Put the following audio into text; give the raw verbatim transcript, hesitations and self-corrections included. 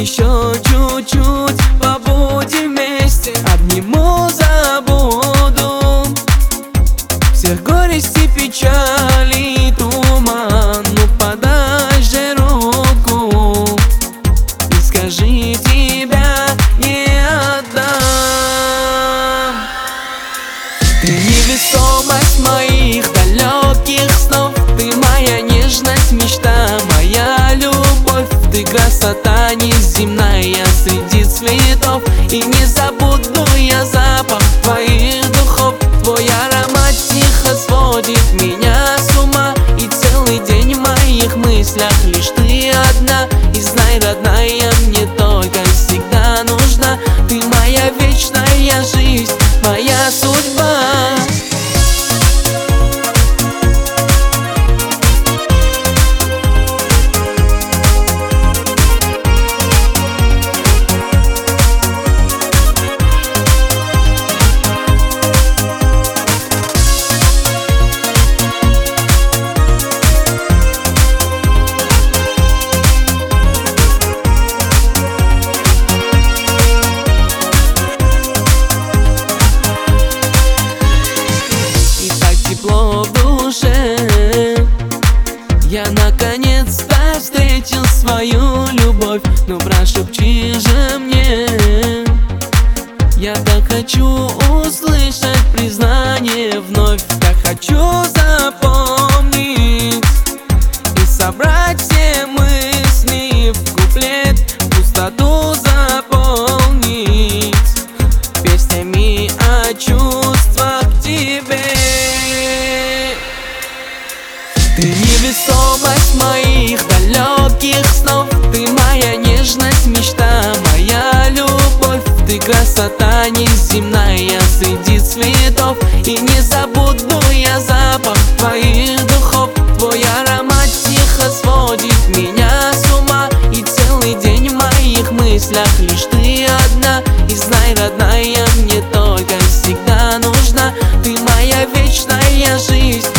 Еще чуть-чуть побудем вместе, обниму, забуду всех горести, печали, туман. Ну подай же руку и скажи, тебя не отдам. Ты невесомость моих далеких снов, ты моя нежность, мечта, моя любовь. Ты красота неземная среди цветов, и не забуду я запах твоих духов. Твой аромат тихо сводит меня с ума, и целый день в моих мыслях лишь ты одна. И знай, родная, мне только всегда нужна. Ты моя вечная жизнь, моя судьба. Тепло в душе, я наконец-то встретил свою любовь. Ну прошепчи же мне, я так хочу услышать признание вновь. Так хочу запомнить и собрать все мысли в куплет, пустоту заполнить песнями о чувствах к тебе. Ты невесомость моих далеких снов, ты моя нежность, мечта, моя любовь. Ты красота неземная среди цветов, и не забуду я запах твоих духов. Твой аромат тихо сводит меня с ума, и целый день в моих мыслях лишь ты одна. И знай, родная, мне только всегда нужна. Ты моя вечная жизнь,